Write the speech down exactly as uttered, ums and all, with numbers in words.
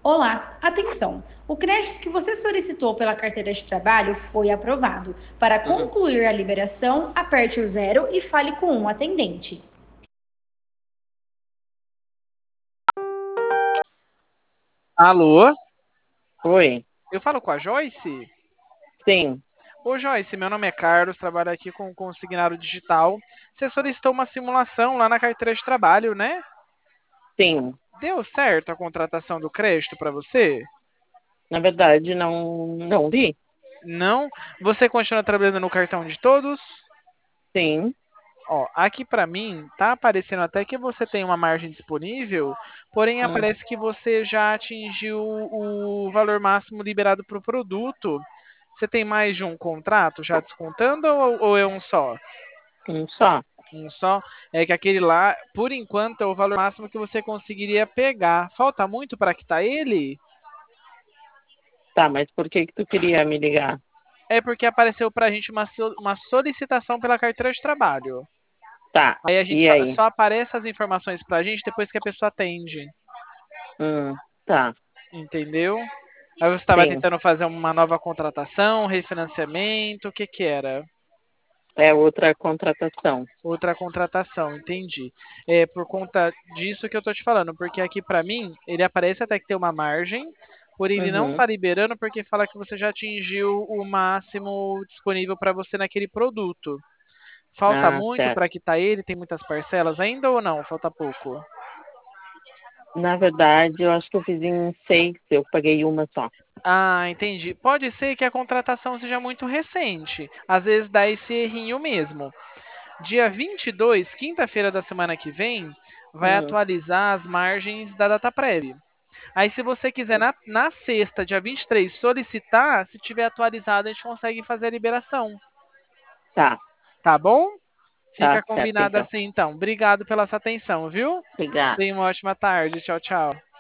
Olá, atenção! O crédito que você solicitou pela carteira de trabalho foi aprovado. Para Hum. concluir a liberação, aperte o zero e fale com um atendente. Alô? Oi, Eu falo com a Joyce? sim, Ô Joyce, meu nome é Carlos, trabalho aqui com consignado digital. Você solicitou uma simulação lá na carteira de trabalho, né? sim. Deu certo a contratação do crédito para você? Na verdade, não, não vi. Não? Você continua trabalhando no cartão de todos? Sim. Ó, aqui para mim tá aparecendo até que você tem uma margem disponível, porém Hum, aparece que você já atingiu o valor máximo liberado para o produto. Você tem mais de um contrato já descontando ou, ou é um só? um só. Um só? É que aquele lá, por enquanto, é o valor máximo que você conseguiria pegar. Falta muito para quitar ele? Tá, mas por que que tu queria me ligar? É porque apareceu para a gente uma, so- uma solicitação pela carteira de trabalho. Tá, Aí a gente e só, aí? só aparece as informações para a gente depois que a pessoa atende. Hum, tá, Entendeu? Aí você estava sim. tentando fazer uma nova contratação, refinanciamento, o que que era? É outra contratação. Outra contratação, entendi. É por conta disso que eu tô te falando, porque aqui para mim ele aparece até que tem uma margem, porém ele não Uhum. tá liberando porque fala que você já atingiu o máximo disponível para você naquele produto. Falta Ah, muito certo. para quitar ele? Tem muitas parcelas ainda ou não? Falta pouco. Na verdade, eu acho que eu fiz em seis, eu paguei uma só. Ah, entendi. Pode ser que a contratação seja muito recente. Às vezes dá esse errinho mesmo. Dia vinte e dois, quinta-feira da semana que vem, vai Hum, atualizar as margens da data prévia. Aí, se você quiser na, na sexta, dia vinte e três, solicitar, se tiver atualizado, a gente consegue fazer a liberação. tá, Tá bom? tá Fica certo combinado então. assim, então. Obrigado pela sua atenção, viu? Obrigada. Tenha uma ótima tarde. Tchau, tchau.